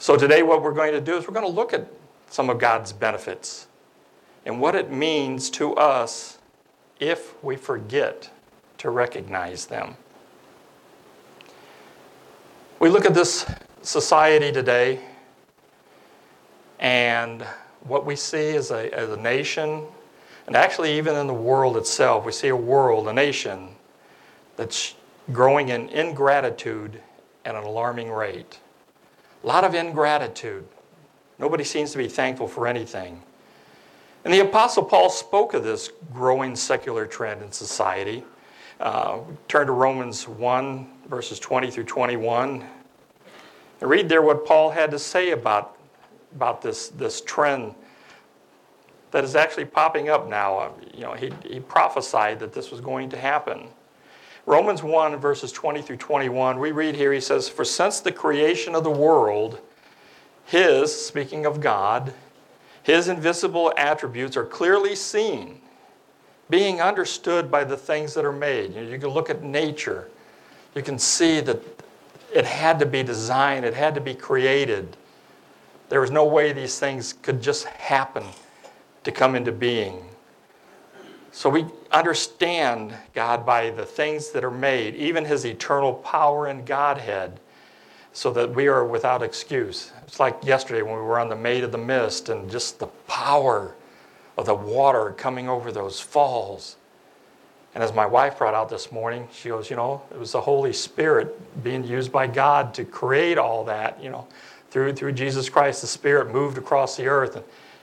So today what we're going to do is we're going to look at some of God's benefits and what it means to us if we forget to recognize them. We look at this society today, and what we see as a nation, and actually even in the world itself, we see a nation that's growing in ingratitude at an alarming rate. A lot of ingratitude. Nobody seems to be thankful for anything. And the Apostle Paul spoke of this growing secular trend in society. Turn to Romans 1, verses 20 through 21. And read there what Paul had to say about this trend that is actually popping up now. He prophesied that this was going to happen. Romans 1, verses 20 through 21, we read here, he says, "For since the creation of the world, speaking of God, his invisible attributes are clearly seen, being understood by the things that are made." You can look at nature. You can see that it had to be designed. It had to be created. There was no way these things could just happen to come into being. So we understand God by the things that are made, even his eternal power and Godhead, so that we are without excuse. It's like yesterday when we were on the Maid of the Mist and just the power of the water coming over those falls. And as my wife brought out this morning, she goes, it was the Holy Spirit being used by God to create all that, through Jesus Christ. The Spirit moved across the earth.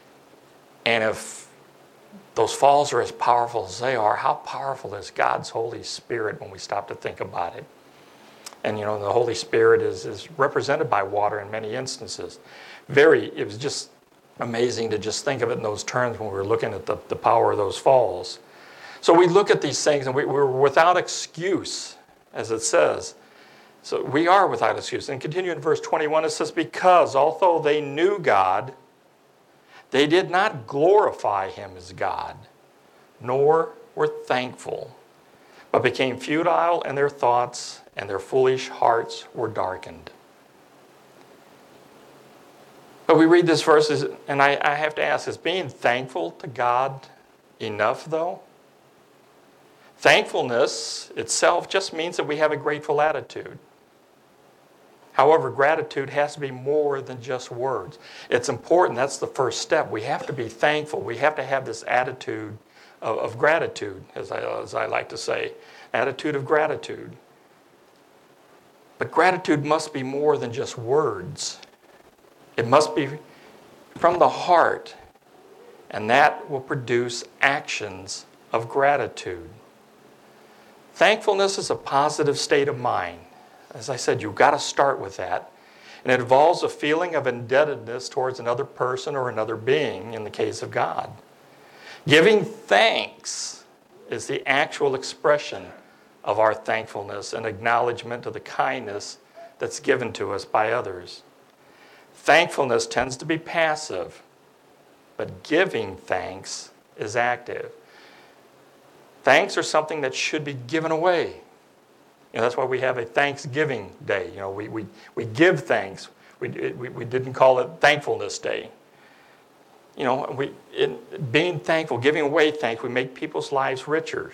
And if those falls are as powerful as they are, how powerful is God's Holy Spirit when we stop to think about it? And the Holy Spirit is represented by water in many instances. It was just amazing to just think of it in those terms when we were looking at the power of those falls. So we look at these things and we're without excuse, as it says. So we are without excuse. And continue in verse 21, it says, "Because although they knew God, they did not glorify him as God, nor were thankful, but became futile in their thoughts, and their foolish hearts were darkened." But we read this verse, and I have to ask, is being thankful to God enough, though? Thankfulness itself just means that we have a grateful attitude. However, gratitude has to be more than just words. It's important. That's the first step. We have to be thankful. We have to have this attitude of gratitude, as I like to say, attitude of gratitude. But gratitude must be more than just words. It must be from the heart, and that will produce actions of gratitude. Thankfulness is a positive state of mind. As I said, you've got to start with that. And it involves a feeling of indebtedness towards another person or another being, in the case of God. Giving thanks is the actual expression of our thankfulness and acknowledgement of the kindness that's given to us by others. Thankfulness tends to be passive, but giving thanks is active. Thanks are something that should be given away. That's why we have a Thanksgiving Day. We give thanks. We didn't call it Thankfulness Day. Being thankful, giving away thanks, we make people's lives richer.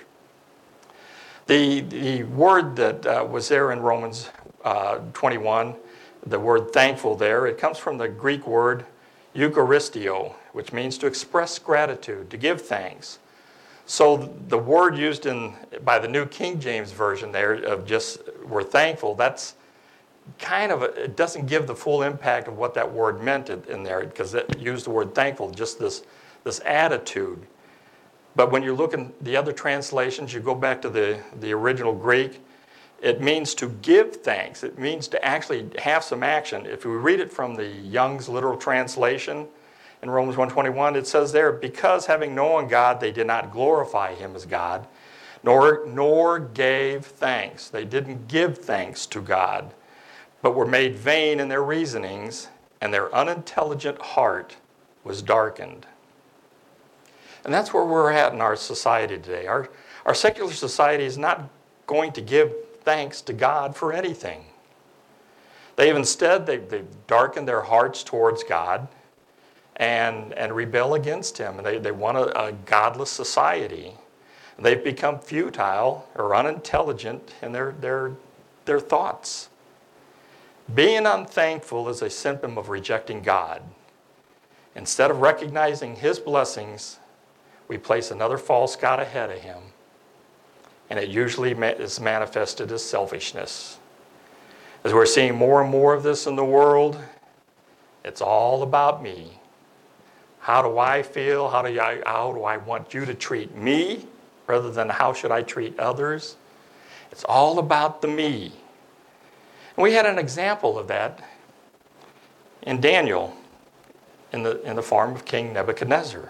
The word that was there in Romans 21, the word thankful there, it comes from the Greek word Eucharistio, which means to express gratitude, to give thanks. So the word used by the New King James Version there of just we're thankful, that's it doesn't give the full impact of what that word meant in there, because it used the word thankful, just this attitude. But when you look in the other translations, you go back to the original Greek, it means to give thanks. It means to actually have some action. If we read it from the Young's literal translation, in Romans 1:21, it says there, "Because having known God, they did not glorify him as God, nor gave thanks." They didn't give thanks to God, but were made vain in their reasonings, and their unintelligent heart was darkened. And that's where we're at in our society today. Our secular society is not going to give thanks to God for anything. They've darkened their hearts towards God and rebel against him. And they want a godless society. They've become futile or unintelligent in their thoughts. Being unthankful is a symptom of rejecting God. Instead of recognizing his blessings, we place another false god ahead of him. And it usually is manifested as selfishness. As we're seeing more and more of this in the world, it's all about me. How do I feel? How do I want you to treat me rather than how should I treat others? It's all about the me. And we had an example of that in Daniel in the farm of King Nebuchadnezzar.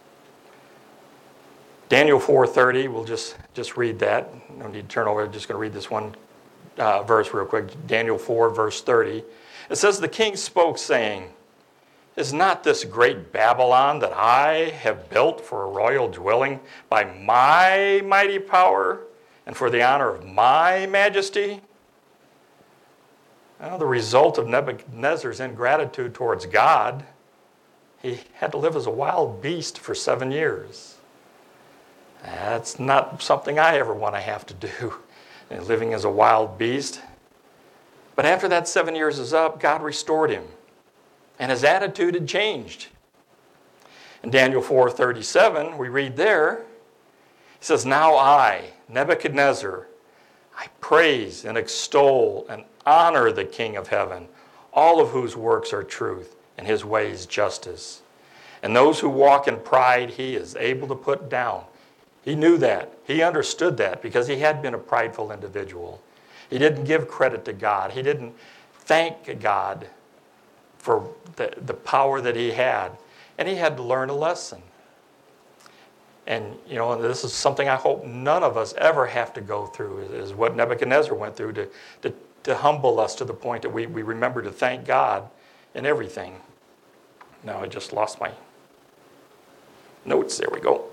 Daniel 4:30, we'll just read that. No need to turn over, I'm just going to read this one verse real quick. Daniel 4, verse 30. It says, "The king spoke, saying, Is not this great Babylon that I have built for a royal dwelling by my mighty power and for the honor of my majesty?" Well, the result of Nebuchadnezzar's ingratitude towards God, he had to live as a wild beast for 7 years. That's not something I ever want to have to do, living as a wild beast. But after that 7 years is up, God restored him, and his attitude had changed. In Daniel 4:37, we read there, he says, "Now I, Nebuchadnezzar, I praise and extol and honor the King of heaven, all of whose works are truth and his ways justice. And those who walk in pride he is able to put down." He knew that. He understood that because he had been a prideful individual. He didn't give credit to God. He didn't thank God for the power that he had. And he had to learn a lesson. And, this is something I hope none of us ever have to go through, is what Nebuchadnezzar went through to humble us to the point that we remember to thank God in everything. Now I just lost my notes. There we go.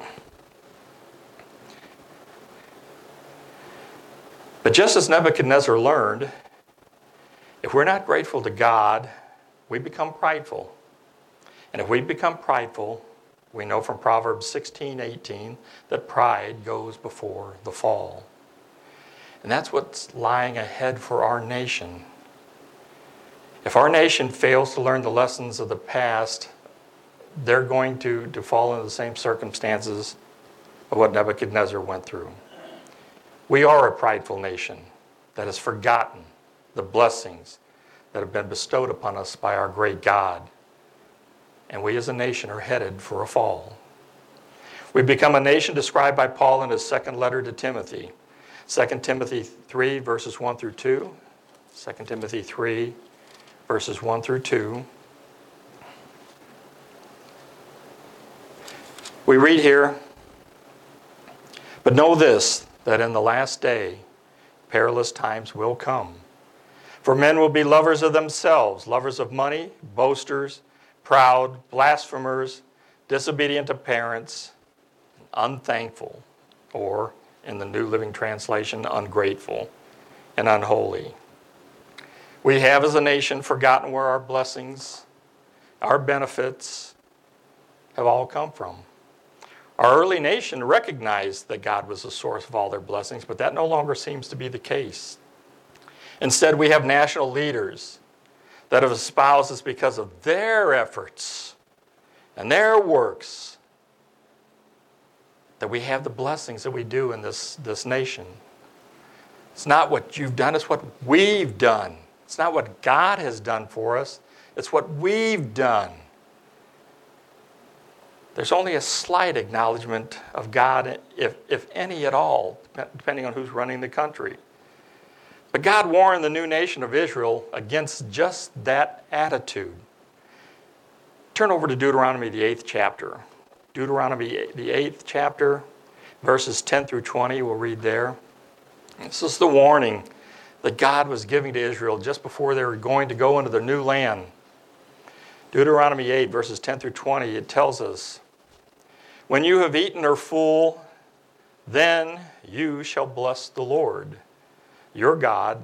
But just as Nebuchadnezzar learned, if we're not grateful to God, we become prideful. And if we become prideful, we know from Proverbs 16:18 that pride goes before the fall. And that's what's lying ahead for our nation. If our nation fails to learn the lessons of the past, they're going to fall into the same circumstances of what Nebuchadnezzar went through. We are a prideful nation that has forgotten the blessings that have been bestowed upon us by our great God. And we as a nation are headed for a fall. We've become a nation described by Paul in his second letter to Timothy. 2 Timothy 3, verses 1 through 2. 2 Timothy 3, verses 1 through 2. We read here, "But know this, that in the last day perilous times will come. For men will be lovers of themselves, lovers of money, boasters, proud, blasphemers, disobedient to parents, unthankful," or in the New Living Translation, ungrateful and unholy. We have as a nation forgotten where our blessings, our benefits have all come from. Our early nation recognized that God was the source of all their blessings, but that no longer seems to be the case. Instead, we have national leaders that have espoused it's because of their efforts and their works that we have the blessings that we do in this nation. It's not what you've done, it's what we've done. It's not what God has done for us, it's what we've done. There's only a slight acknowledgement of God, if any at all, depending on who's running the country. But God warned the new nation of Israel against just that attitude. Turn over to Deuteronomy, the 8th chapter. Deuteronomy, the 8th chapter, verses 10 through 20, we'll read there. This is the warning that God was giving to Israel just before they were going to go into their new land. Deuteronomy 8, verses 10 through 20, it tells us, "When you have eaten or full, then you shall bless the Lord, your God,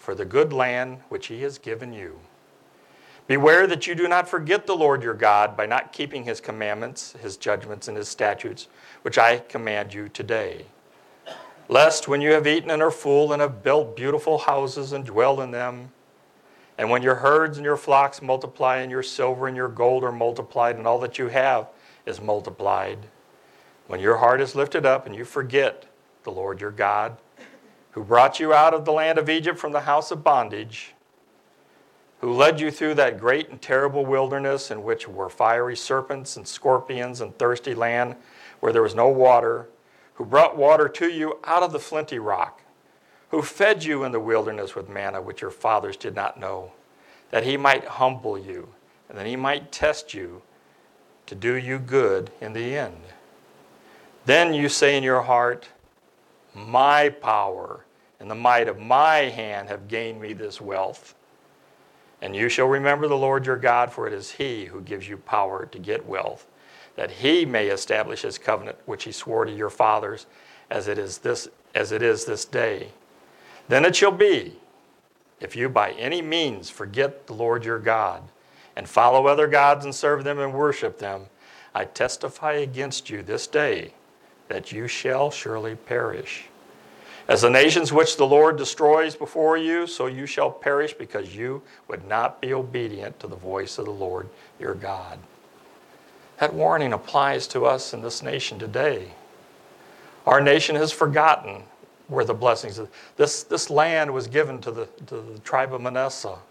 for the good land which he has given you. Beware that you do not forget the Lord your God by not keeping his commandments, his judgments, and his statutes, which I command you today. Lest when you have eaten and are full and have built beautiful houses and dwell in them, and when your herds and your flocks multiply and your silver and your gold are multiplied and all that you have is multiplied, when your heart is lifted up and you forget the Lord your God, who brought you out of the land of Egypt from the house of bondage, who led you through that great and terrible wilderness in which were fiery serpents and scorpions and thirsty land where there was no water, who brought water to you out of the flinty rock, who fed you in the wilderness with manna which your fathers did not know, that he might humble you and that he might test you to do you good in the end. Then you say in your heart, my power and the might of my hand have gained me this wealth. And you shall remember the Lord your God, for it is he who gives you power to get wealth, that he may establish his covenant which he swore to your fathers as it is this day. Then it shall be, if you by any means forget the Lord your God, and follow other gods and serve them and worship them, I testify against you this day that you shall surely perish. As the nations which the Lord destroys before you, so you shall perish because you would not be obedient to the voice of the Lord your God. That warning applies to us in this nation today. Our nation has forgotten where the blessings of this land was given to the tribe of Manasseh.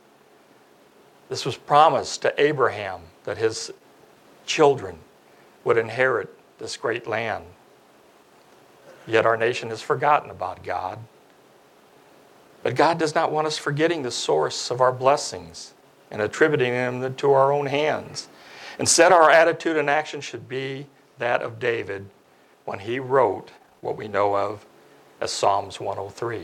This was promised to Abraham that his children would inherit this great land. Yet our nation has forgotten about God. But God does not want us forgetting the source of our blessings and attributing them to our own hands. Instead, our attitude and action should be that of David when he wrote what we know of as Psalms 103.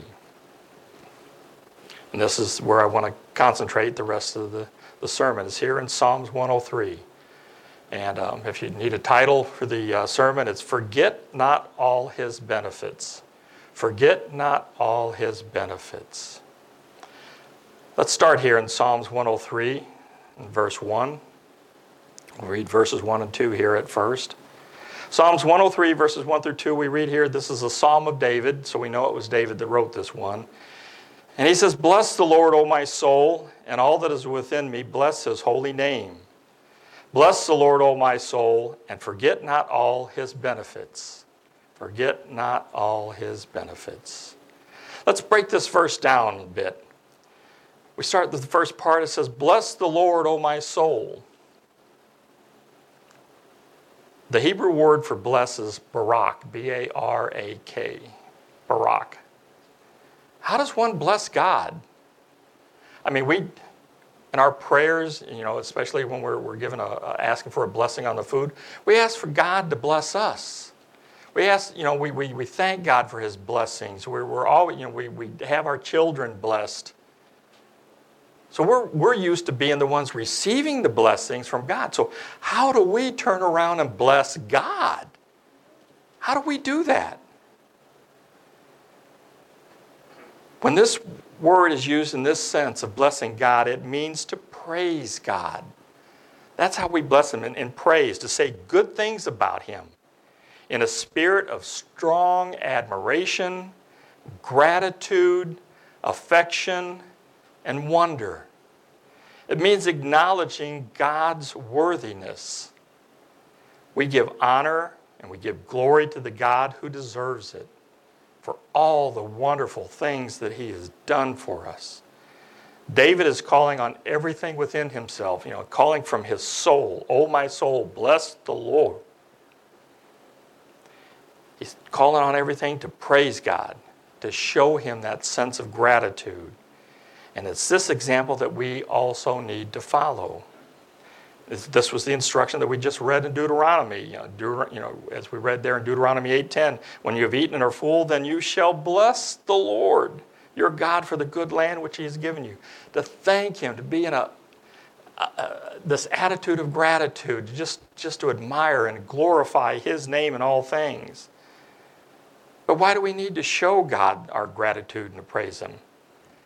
And this is where I want to concentrate the rest of the sermon, is here in Psalms 103. And if you need a title for the sermon, it's Forget Not All His Benefits. Forget not all his benefits. Let's start here in Psalms 103, in verse 1. We'll read verses 1 and 2 here at first. Psalms 103, verses 1 through 2, we read here, this is a psalm of David, so we know it was David that wrote this one. And he says, Bless the Lord, O my soul, and all that is within me, bless his holy name. Bless the Lord, O my soul, and forget not all his benefits. Forget not all his benefits. Let's break this verse down a bit. We start with the first part. It says, Bless the Lord, O my soul. The Hebrew word for bless is barak, B-A-R-A-K, barak. How does one bless God? I mean, we, in our prayers, especially when we're given asking for a blessing on the food, we ask for God to bless us. We ask, we thank God for his blessings. We're always, we have our children blessed. So we're used to being the ones receiving the blessings from God. So how do we turn around and bless God? How do we do that? When this word is used in this sense of blessing God, it means to praise God. That's how we bless him, in praise, to say good things about him in a spirit of strong admiration, gratitude, affection, and wonder. It means acknowledging God's worthiness. We give honor and we give glory to the God who deserves it for all the wonderful things that he has done for us. David is calling on everything within himself, calling from his soul. Oh, my soul, bless the Lord. He's calling on everything to praise God, to show him that sense of gratitude. And it's this example that we also need to follow. This was the instruction that we just read in Deuteronomy. As we read there in Deuteronomy 8:10, when you have eaten and are full, then you shall bless the Lord, your God, for the good land which he has given you. To thank him, to be in this attitude of gratitude, just to admire and glorify his name in all things. But why do we need to show God our gratitude and to praise him?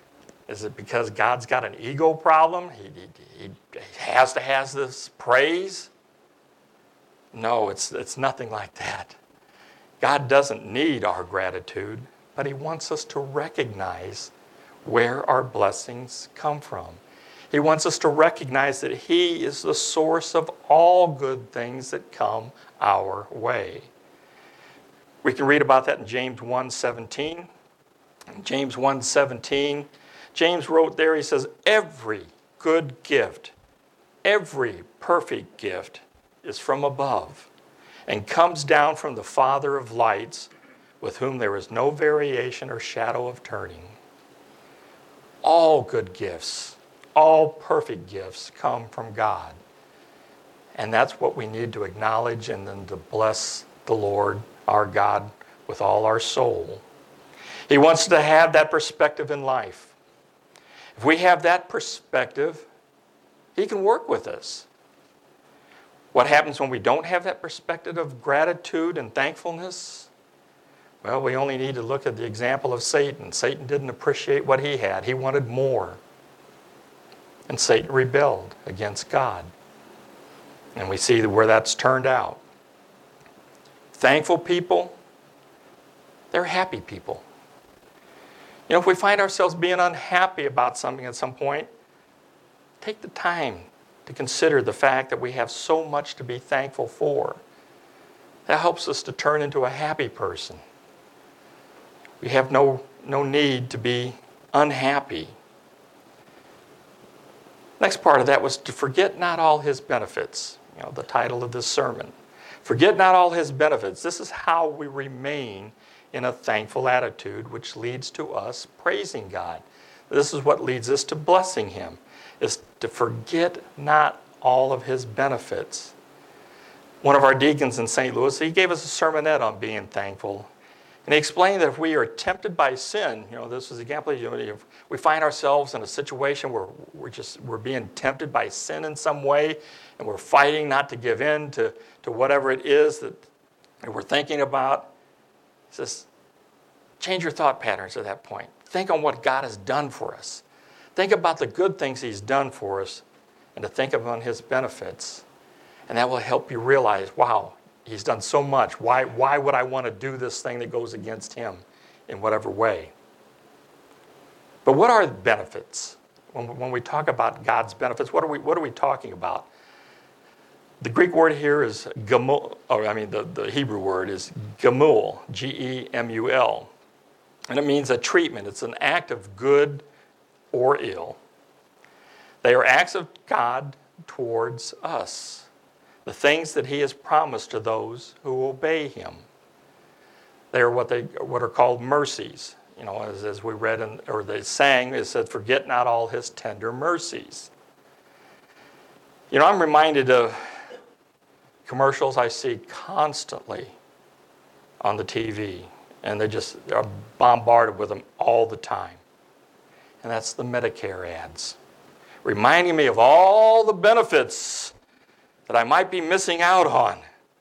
Is it because God's got an ego problem? He has to have this praise? No, it's nothing like that. God doesn't need our gratitude, but he wants us to recognize where our blessings come from. He wants us to recognize that he is the source of all good things that come our way. We can read about that in James 1:17. In James 1:17, James wrote there, he says, every good gift, every perfect gift is from above and comes down from the Father of lights, with whom there is no variation or shadow of turning. All good gifts, all perfect gifts come from God. And that's what we need to acknowledge and then to bless the Lord, our God, with all our soul. He wants to have that perspective in life. If we have that perspective, he can work with us. What happens when we don't have that perspective of gratitude and thankfulness? Well, we only need to look at the example of Satan. Satan didn't appreciate what he had. He wanted more. And Satan rebelled against God. And we see where that's turned out. Thankful people, they're happy people. You know, if we find ourselves being unhappy about something at some point, take the time to consider the fact that we have so much to be thankful for. That helps us to turn into a happy person. We have no need to be unhappy. Next part of that was to forget not all his benefits. You know, the title of this sermon. Forget not all his benefits. This is how we remain in a thankful attitude, which leads to us praising God. This is what leads us to blessing him, is to forget not all of his benefits. One of our deacons in St. Louis, he gave us a sermonette on being thankful. And he explained that if we are tempted by sin, you know, this is an example, if we find ourselves in a situation where we're being tempted by sin in some way, and we're fighting not to give in to whatever it is that we're thinking about, he says, change your thought patterns at that point. Think on what God has done for us. Think about the good things he's done for us, and to think about his benefits. And that will help you realize, wow, he's done so much. Why would I want to do this thing that goes against him in whatever way? But what are the benefits? When we talk about God's benefits, what are we talking about? The Greek word here is gemul, the Hebrew word is gemul, G-E-M-U-L. And it means a treatment. It's an act of good or ill. They are acts of God towards us. The things that he has promised to those who obey him. They are what are called mercies. You know, as we read or they sang, it said, forget not all his tender mercies. You know, I'm reminded of commercials I see constantly on the TV, and they're bombarded with them all the time. And that's the Medicare ads, reminding me of all the benefits that I might be missing out on.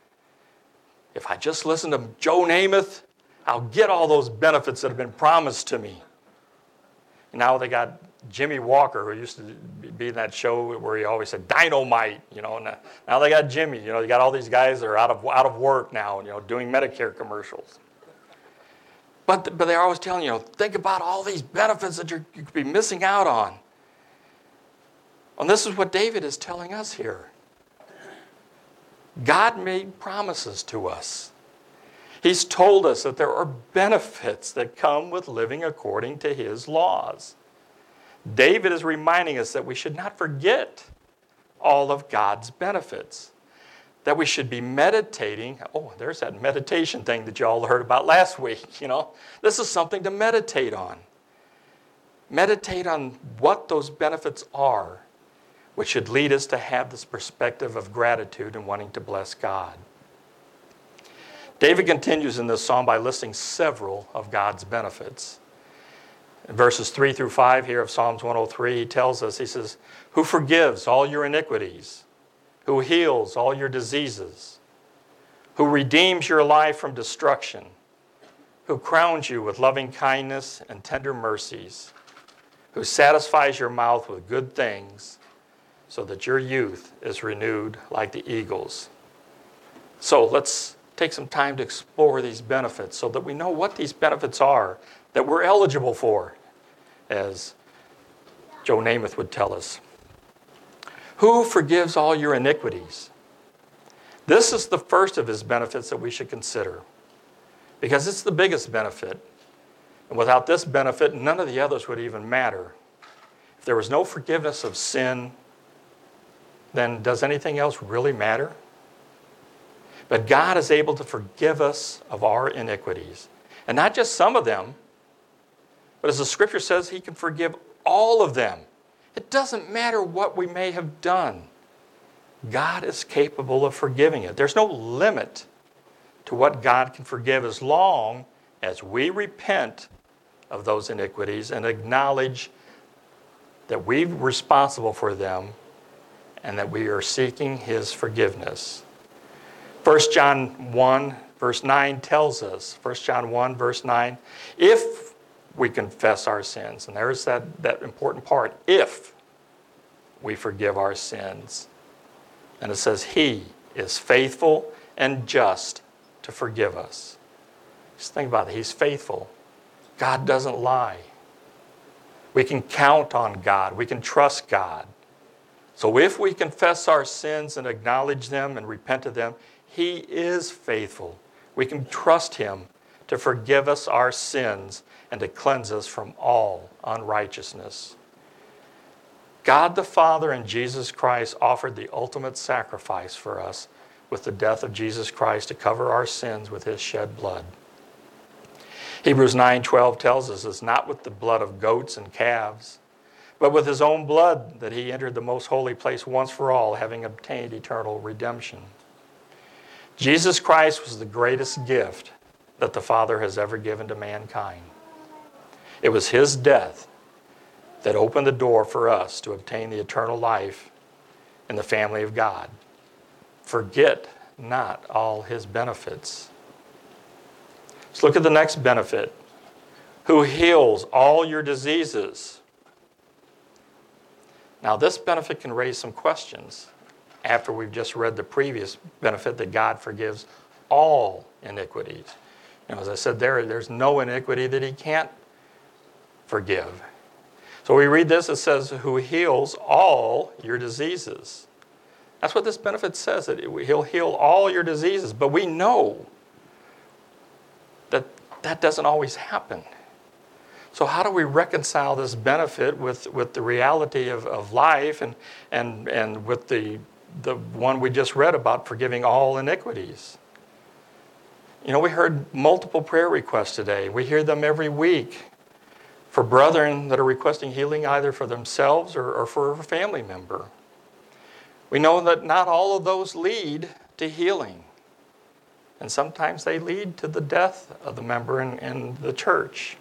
If I just listen to Joe Namath, I'll get all those benefits that have been promised to me. And now they got Jimmy Walker, who used to be in that show where he always said dynamite, you know. Now they got Jimmy, you know. They got all these guys that are out of work now, you know, doing Medicare commercials. But they're always telling you, think about all these benefits that you could be missing out on. And this is what David is telling us here. God made promises to us. He's told us that there are benefits that come with living according to his laws. David is reminding us that we should not forget all of God's benefits, that we should be meditating. Oh, there's that meditation thing that you all heard about last week. You know, this is something to meditate on. Meditate on what those benefits are, which should lead us to have this perspective of gratitude and wanting to bless God. David continues in this psalm by listing several of God's benefits. In verses 3 through 5 here of Psalms 103, he tells us, he says, who forgives all your iniquities, who heals all your diseases, who redeems your life from destruction, who crowns you with loving kindness and tender mercies, who satisfies your mouth with good things, so that your youth is renewed like the eagles. So let's take some time to explore these benefits so that we know what these benefits are that we're eligible for, as Joe Namath would tell us. Who forgives all your iniquities? This is the first of his benefits that we should consider, because it's the biggest benefit. And without this benefit, none of the others would even matter. If there was no forgiveness of sin, then does anything else really matter? But God is able to forgive us of our iniquities. And not just some of them, but as the scripture says, he can forgive all of them. It doesn't matter what we may have done. God is capable of forgiving it. There's no limit to what God can forgive as long as we repent of those iniquities and acknowledge that we're responsible for them and that we are seeking his forgiveness. 1 John 1 verse 9 tells us, 1 John 1 verse 9, if we confess our sins, and there's that important part, if we forgive our sins. And it says he is faithful and just to forgive us. Just think about it. He's faithful. God doesn't lie. We can count on God. We can trust God. So if we confess our sins and acknowledge them and repent of them, he is faithful. We can trust him to forgive us our sins and to cleanse us from all unrighteousness. God the Father and Jesus Christ offered the ultimate sacrifice for us with the death of Jesus Christ to cover our sins with his shed blood. Hebrews 9:12 tells us it's not with the blood of goats and calves, but with his own blood that he entered the most holy place once for all, having obtained eternal redemption. Jesus Christ was the greatest gift that the Father has ever given to mankind. It was his death that opened the door for us to obtain the eternal life in the family of God. Forget not all his benefits. Let's look at the next benefit. Who heals all your diseases. Now this benefit can raise some questions after we've just read the previous benefit that God forgives all iniquities. As I said there's no iniquity that he can't forgive. So we read this, it says, who heals all your diseases. That's what this benefit says, that he'll heal all your diseases. But we know that that doesn't always happen. So how do we reconcile this benefit with the reality of life and with the one we just read about forgiving all iniquities? We heard multiple prayer requests today. We hear them every week for brethren that are requesting healing either for themselves or for a family member. We know that not all of those lead to healing. And sometimes they lead to the death of the member in the church.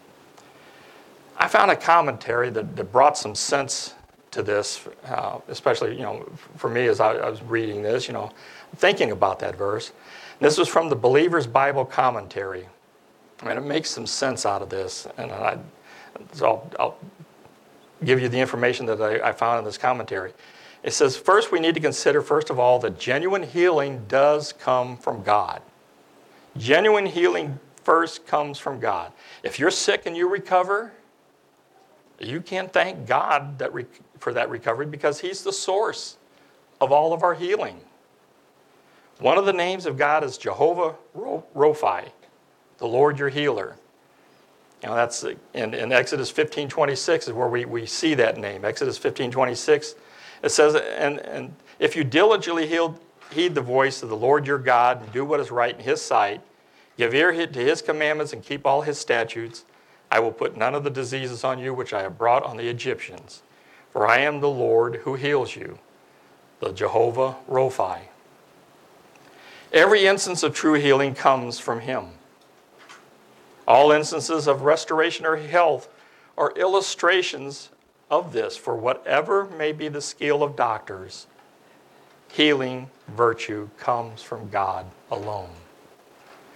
I found a commentary that brought some sense to this, especially, for me as I was reading this, thinking about that verse. And this was from the Believer's Bible Commentary. And it makes some sense out of this. And so I'll give you the information that I found in this commentary. It says, first we need to consider, first of all, that genuine healing does come from God. Genuine healing first comes from God. If you're sick and you recover, you can thank God for that recovery because he's the source of all of our healing. One of the names of God is Jehovah Rophi, the Lord your healer. That's in Exodus 15:26 is where we see that name. Exodus 15:26, it says, and if you diligently heed the voice of the Lord your God and do what is right in his sight, give ear to his commandments and keep all his statutes, I will put none of the diseases on you which I have brought on the Egyptians. For I am the Lord who heals you, the Jehovah Rophi. Every instance of true healing comes from him. All instances of restoration or health are illustrations of this. For whatever may be the skill of doctors, healing virtue comes from God alone.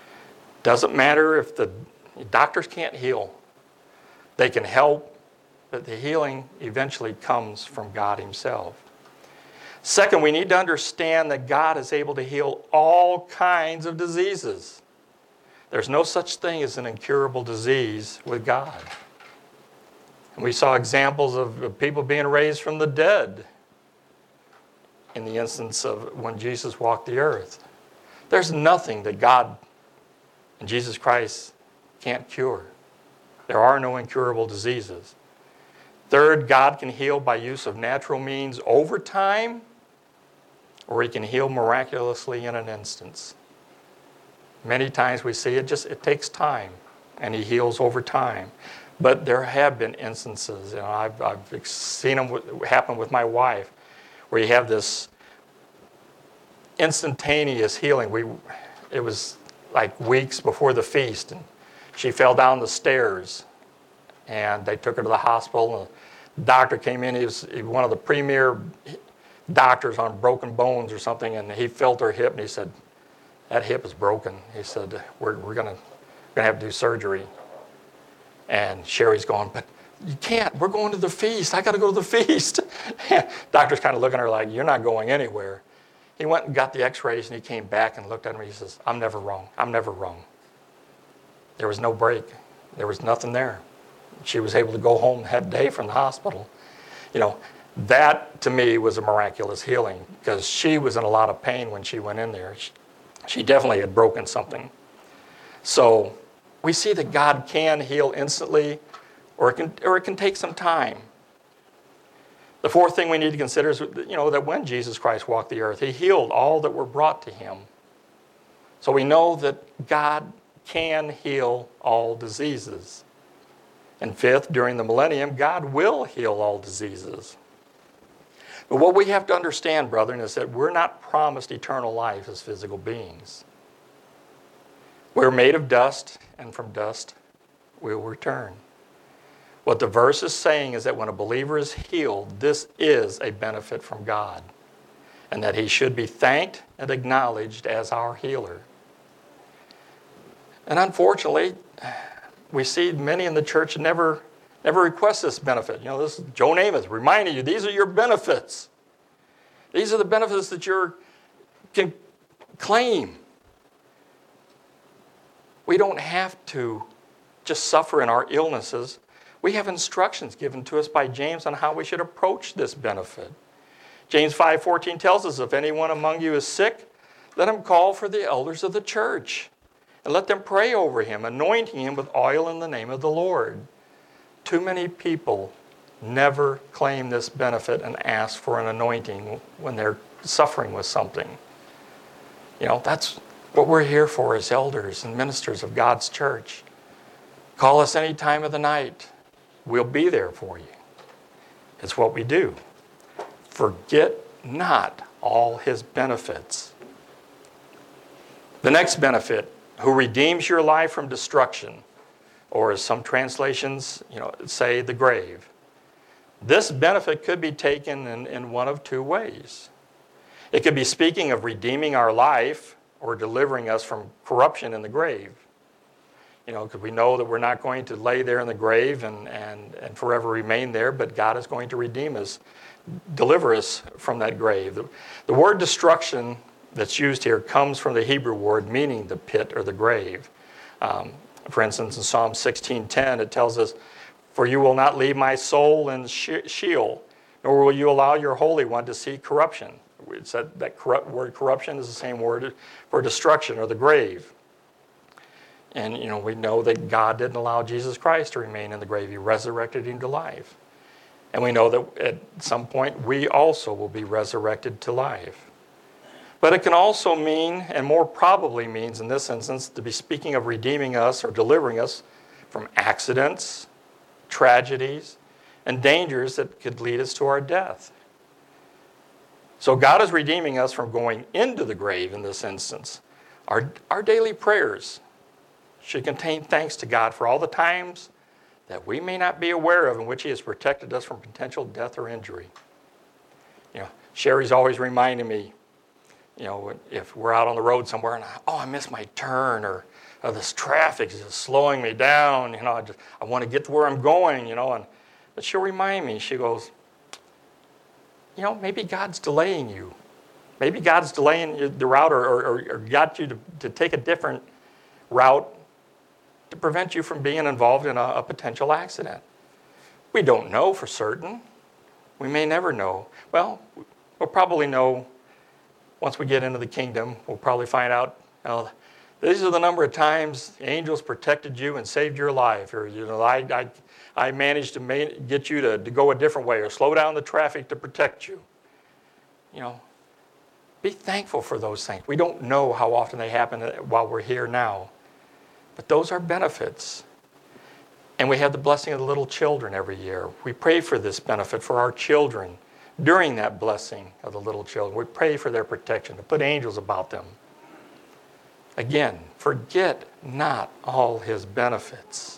Doesn't matter if the doctors can't heal. They can help, but the healing eventually comes from God himself. Second, we need to understand that God is able to heal all kinds of diseases. There's no such thing as an incurable disease with God. And we saw examples of people being raised from the dead in the instance of when Jesus walked the earth. There's nothing that God and Jesus Christ can't cure. There are no incurable diseases. Third, God can heal by use of natural means over time, or he can heal miraculously in an instance. Many times we see it takes time, and he heals over time. But there have been instances, I've seen them happen with my wife, where you have this instantaneous healing. It was like weeks before the feast, and she fell down the stairs, and they took her to the hospital. And the doctor came in. He was one of the premier doctors on broken bones or something, and he felt her hip, and he said, "That hip is broken." He said, "We're gonna have to do surgery." And Sherry's going, "But you can't. We're going to the feast. I got to go to the feast." Doctor's kind of looking at her like, "You're not going anywhere." He went and got the x-rays, and he came back and looked at me. He says, "I'm never wrong. I'm never wrong." There was no break. There was nothing there. She was able to go home that day from the hospital. That to me was a miraculous healing, because she was in a lot of pain when she went in there. She definitely had broken something. So we see that God can heal instantly, or it can take some time. The fourth thing we need to consider is that when Jesus Christ walked the earth, he healed all that were brought to him. So we know that God can heal all diseases. And fifth, during the millennium, God will heal all diseases. But what we have to understand, brethren, is that we're not promised eternal life as physical beings. We're made of dust, and from dust we will return. What the verse is saying is that when a believer is healed, this is a benefit from God, and that he should be thanked and acknowledged as our healer. And unfortunately, we see many in the church never request this benefit. This is Joe Namath reminding you, these are your benefits. These are the benefits that you can claim. We don't have to just suffer in our illnesses. We have instructions given to us by James on how we should approach this benefit. James 5:14 tells us, if anyone among you is sick, let him call for the elders of the church, and let them pray over him, anointing him with oil in the name of the Lord. Too many people never claim this benefit and ask for an anointing when they're suffering with something. That's what we're here for as elders and ministers of God's church. Call us any time of the night. We'll be there for you. It's what we do. Forget not all his benefits. The next benefit, who redeems your life from destruction, or as some translations say, the grave. This benefit could be taken in one of two ways. It could be speaking of redeeming our life or delivering us from corruption in the grave. Because we know that we're not going to lay there in the grave and forever remain there, but God is going to redeem us, deliver us from that grave. The word destruction that's used here comes from the Hebrew word meaning the pit or the grave. For instance, in Psalm 16:10, it tells us, "For you will not leave my soul in Sheol, nor will you allow your Holy One to see corruption." It said that word corruption is the same word for destruction or the grave. And we know that God didn't allow Jesus Christ to remain in the grave. He resurrected him to life. And we know that at some point we also will be resurrected to life. But it can also mean, and more probably means in this instance, to be speaking of redeeming us or delivering us from accidents, tragedies, and dangers that could lead us to our death. So God is redeeming us from going into the grave in this instance. Our daily prayers should contain thanks to God for all the times that we may not be aware of in which he has protected us from potential death or injury. Sherry's always reminding me, if we're out on the road somewhere and I missed my turn, or this traffic is just slowing me down, I want to get to where I'm going, and But she'll remind me, she goes, maybe God's delaying you. Maybe God's delaying the route or got you to take a different route to prevent you from being involved in a potential accident. We don't know for certain. We may never know. Well, we'll probably know once we get into the kingdom. We'll probably find out, these are the number of times the angels protected you and saved your life. Or, I managed to get you to go a different way or slow down the traffic to protect you. Be thankful for those things. We don't know how often they happen while we're here now. But those are benefits. And we have the blessing of the little children every year. We pray for this benefit for our children during that blessing of the little children. We pray for their protection, to put angels about them. Again, forget not all his benefits.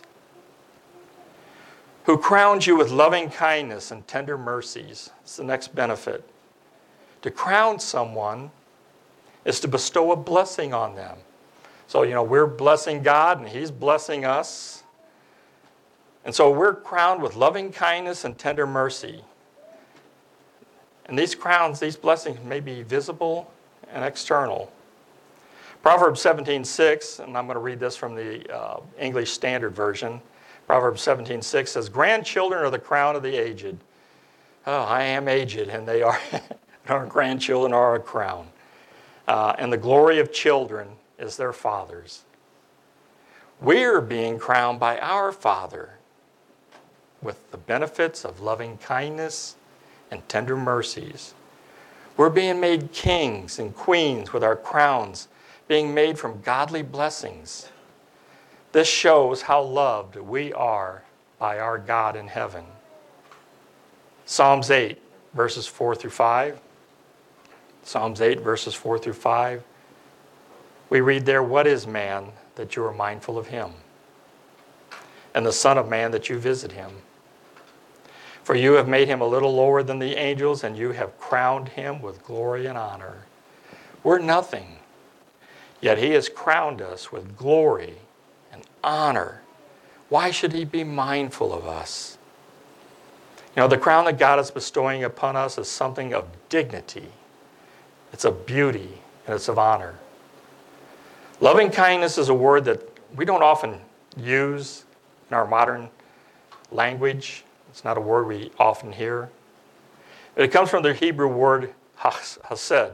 Who crowns you with loving kindness and tender mercies. It's the next benefit. To crown someone is to bestow a blessing on them. So, we're blessing God and he's blessing us. And so we're crowned with loving kindness and tender mercy. And these crowns, these blessings may be visible and external. Proverbs 17:6, and I'm going to read this from the English Standard Version. Proverbs 17:6 says, grandchildren are the crown of the aged. Oh, I am aged, and they are. Our grandchildren are a crown. And the glory of children is their fathers. We're being crowned by our Father with the benefits of loving kindness and tender mercies. We're being made kings and queens with our crowns being made from godly blessings. This shows how loved we are by our God in heaven. Psalms 8, verses 4 through 5. Psalms 8, verses 4 through 5. We read there, what is man that you are mindful of him? And the Son of Man that you visit him? For you have made him a little lower than the angels, and you have crowned him with glory and honor. We're nothing, yet he has crowned us with glory and honor. Why should he be mindful of us? The crown that God is bestowing upon us is something of dignity. It's of beauty, and it's of honor. Loving kindness is a word that we don't often use in our modern language. It's not a word we often hear. But it comes from the Hebrew word hesed.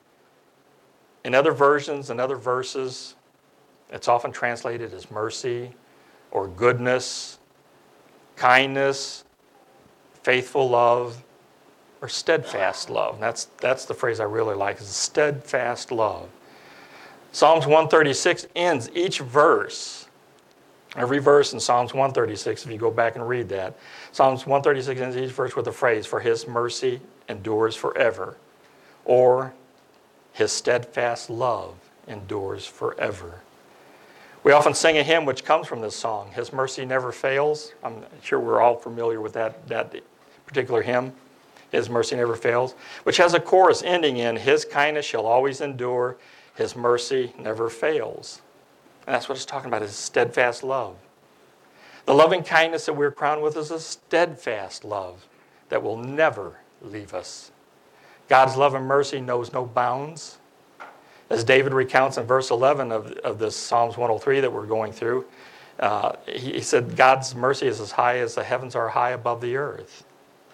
In other versions and other verses, it's often translated as mercy or goodness, kindness, faithful love, or steadfast love. And that's the phrase I really like, is steadfast love. Psalms 136 ends each verse. Every verse in Psalms 136, if you go back and read that, Psalms 136 ends each verse with the phrase, for his mercy endures forever, or his steadfast love endures forever. We often sing a hymn which comes from this song, His Mercy Never Fails. I'm sure we're all familiar with that particular hymn, His Mercy Never Fails, which has a chorus ending in, His kindness shall always endure, His mercy never fails. And that's what it's talking about, is steadfast love. The loving kindness that we're crowned with is a steadfast love that will never leave us. God's love and mercy knows no bounds. As David recounts in verse 11 of this Psalms 103 that we're going through, he said, God's mercy is as high as the heavens are high above the earth.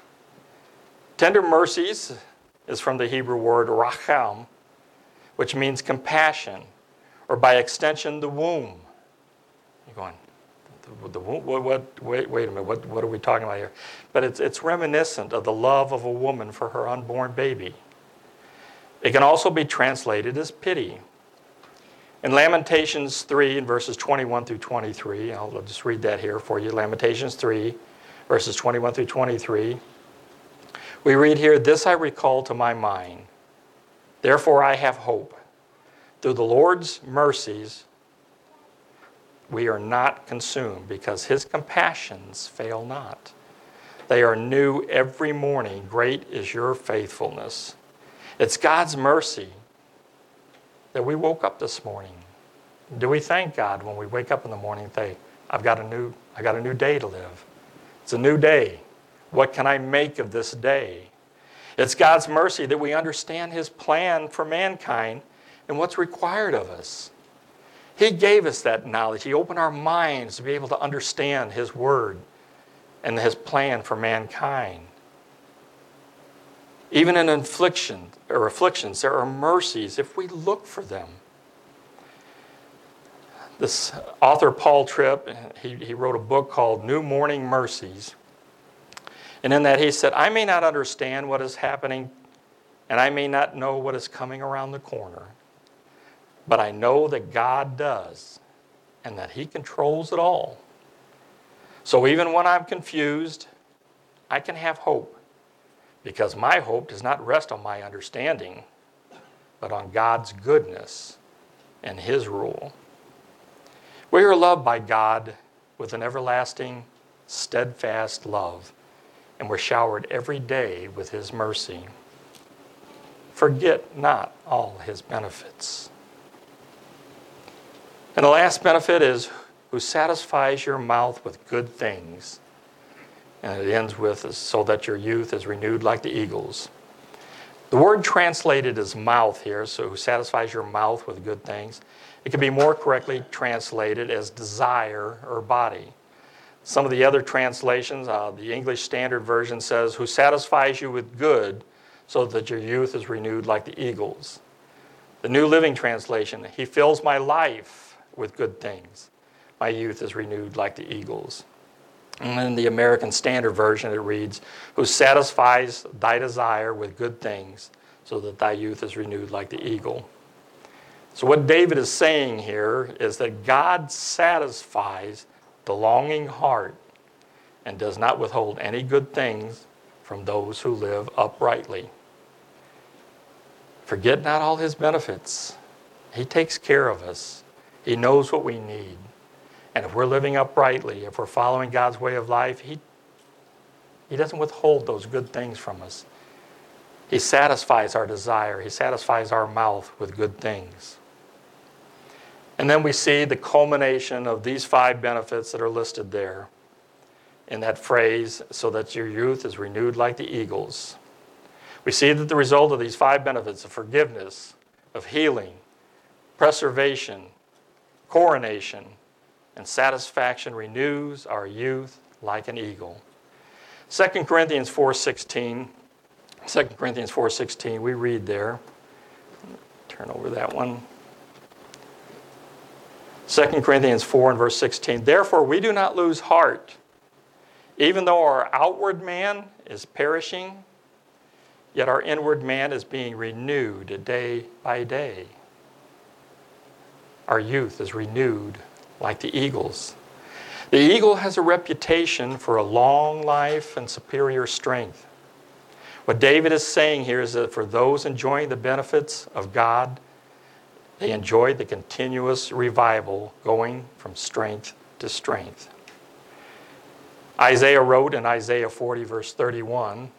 Tender mercies is from the Hebrew word racham, which means compassion, or by extension, the womb. You're going, the womb? Wait a minute, what are we talking about here? But it's reminiscent of the love of a woman for her unborn baby. It can also be translated as pity. In Lamentations 3, in verses 21 through 23, I'll just read that here for you. Lamentations 3, verses 21 through 23. We read here, this I recall to my mind. Therefore I have hope. Through the Lord's mercies, we are not consumed, because his compassions fail not. They are new every morning. Great is your faithfulness. It's God's mercy that we woke up this morning. Do we thank God when we wake up in the morning and say, I got a new day to live? It's a new day. What can I make of this day? It's God's mercy that we understand his plan for mankind and what's required of us. He gave us that knowledge. He opened our minds to be able to understand his word and his plan for mankind. Even in afflictions, there are mercies if we look for them. This author, Paul Tripp, he wrote a book called New Morning Mercies. And in that he said, I may not understand what is happening, and I may not know what is coming around the corner, but I know that God does, and that he controls it all. So even when I'm confused, I can have hope, because my hope does not rest on my understanding, but on God's goodness and his rule. We are loved by God with an everlasting, steadfast love, and we're showered every day with his mercy. Forget not all his benefits. And the last benefit is, who satisfies your mouth with good things. And it ends with, so that your youth is renewed like the eagles. The word translated as mouth here, so who satisfies your mouth with good things, it can be more correctly translated as desire or body. Some of the other translations, the English Standard Version says, who satisfies you with good, so that your youth is renewed like the eagles. The New Living Translation, he fills my life with good things. My youth is renewed like the eagles. And in the American Standard Version, it reads, who satisfies thy desire with good things, so that thy youth is renewed like the eagle. So what David is saying here is that God satisfies the longing heart and does not withhold any good things from those who live uprightly. Forget not all his benefits. He takes care of us. He knows what we need. And if we're living uprightly, if we're following God's way of life, he doesn't withhold those good things from us. He satisfies our desire. He satisfies our mouth with good things. And then we see the culmination of these 5 benefits that are listed there in that phrase, so that your youth is renewed like the eagles. We see that the result of these 5 benefits of forgiveness, of healing, preservation, coronation, and satisfaction renews our youth like an eagle. 2 Corinthians 4:16, we read there. Turn over that one. 2 Corinthians 4 and verse 16, therefore we do not lose heart, even though our outward man is perishing, yet our inward man is being renewed day by day. Our youth is renewed like the eagles. The eagle has a reputation for a long life and superior strength. What David is saying here is that for those enjoying the benefits of God, they enjoy the continuous revival going from strength to strength. Isaiah wrote in Isaiah 40, verse 31,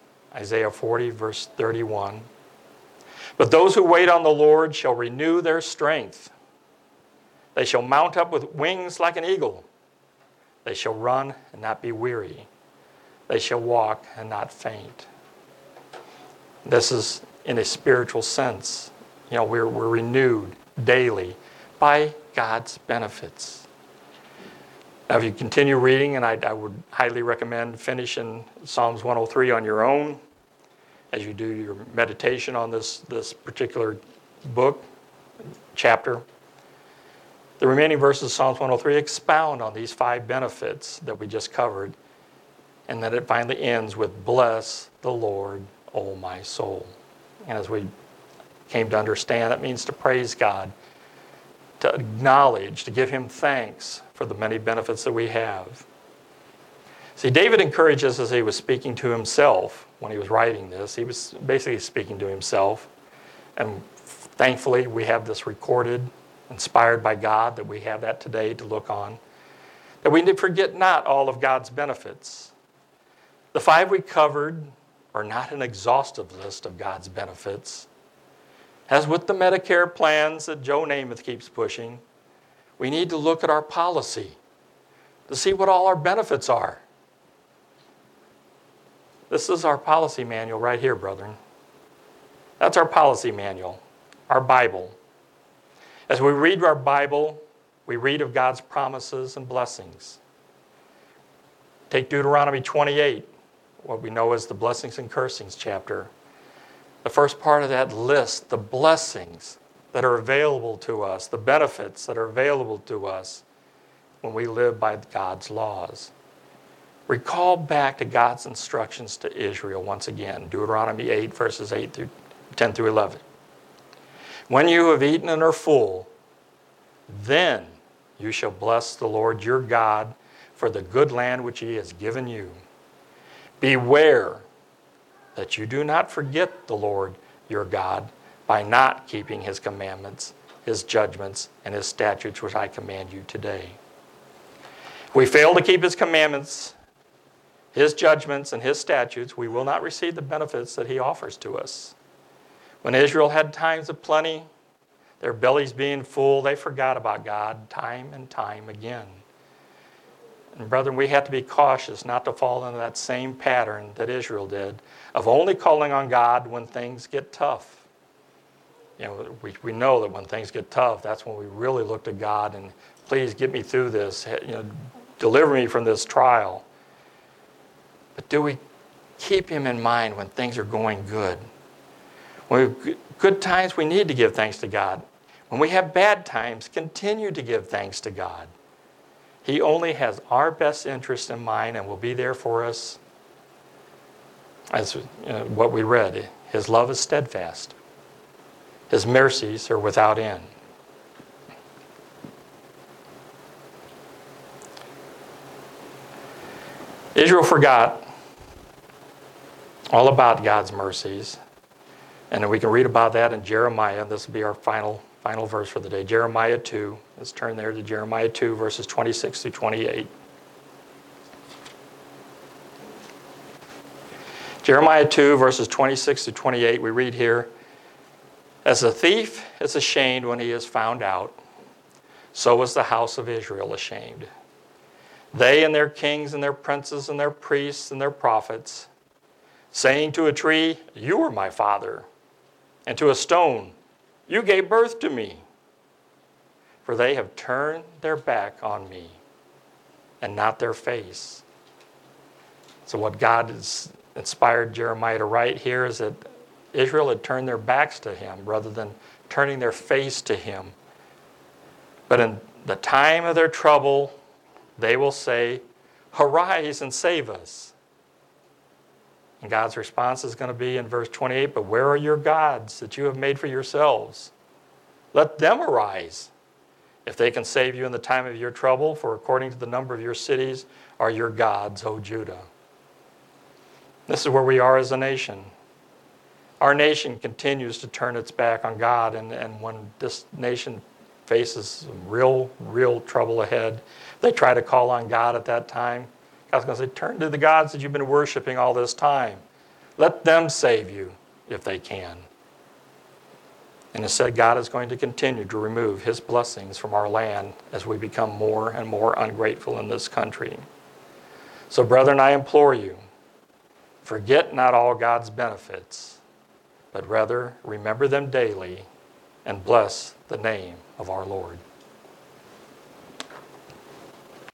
but those who wait on the Lord shall renew their strength. They shall mount up with wings like an eagle. They shall run and not be weary. They shall walk and not faint. This is in a spiritual sense. We're renewed daily by God's benefits. Now, if you continue reading, and I would highly recommend finishing Psalms 103 on your own as you do your meditation on this particular book, chapter. The remaining verses of Psalms 103 expound on these 5 benefits that we just covered, and then it finally ends with, bless the Lord, O my soul. And as we came to understand, that means to praise God, to acknowledge, to give him thanks for the many benefits that we have. See, David encourages as he was speaking to himself when he was writing this. He was basically speaking to himself. And thankfully, we have this recorded, inspired by God, that we have that today to look on. That we forget not all of God's benefits. The 5 we covered are not an exhaustive list of God's benefits. As with the Medicare plans that Joe Namath keeps pushing, we need to look at our policy to see what all our benefits are. This is our policy manual right here, brethren. That's our policy manual, our Bible. As we read our Bible, we read of God's promises and blessings. Take Deuteronomy 28, what we know as the blessings and cursings chapter. The first part of that list, the blessings that are available to us, the benefits that are available to us when we live by God's laws. Recall back to God's instructions to Israel once again, Deuteronomy 8, verses 10 through 11. When you have eaten and are full, then you shall bless the Lord your God for the good land which he has given you. Beware that you do not forget the Lord your God by not keeping his commandments, his judgments, and his statutes which I command you today. If we fail to keep his commandments, his judgments, and his statutes, we will not receive the benefits that he offers to us. When Israel had times of plenty, their bellies being full, they forgot about God time and time again. And brethren, we have to be cautious not to fall into that same pattern that Israel did of only calling on God when things get tough. You know, we know that when things get tough, that's when we really look to God and please get me through this, deliver me from this trial. But do we keep him in mind when things are going good? When we have good times, we need to give thanks to God. When we have bad times, continue to give thanks to God. He only has our best interest in mind and will be there for us. As what we read, his love is steadfast. His mercies are without end. Israel forgot all about God's mercies. And we can read about that in Jeremiah. This will be our final verse for the day. Jeremiah 2. Let's turn there to Jeremiah 2, verses 26 through 28. Jeremiah 2, verses 26 through 28, we read here, as a thief is ashamed when he is found out, so was the house of Israel ashamed. They and their kings and their princes and their priests and their prophets, saying to a tree, you are my father, and to a stone, you gave birth to me. For they have turned their back on me and not their face. So what God has inspired Jeremiah to write here is that Israel had turned their backs to him rather than turning their face to him. But in the time of their trouble, they will say, arise and save us. And God's response is going to be in verse 28, but where are your gods that you have made for yourselves? Let them arise, if they can save you in the time of your trouble, for according to the number of your cities are your gods, O Judah. This is where we are as a nation. Our nation continues to turn its back on God, and when this nation faces some real trouble ahead, they try to call on God at that time. God's going to say, turn to the gods that you've been worshiping all this time. Let them save you if they can. And instead, God is going to continue to remove his blessings from our land as we become more and more ungrateful in this country. So, brethren, I implore you, forget not all God's benefits, but rather remember them daily and bless the name of our Lord.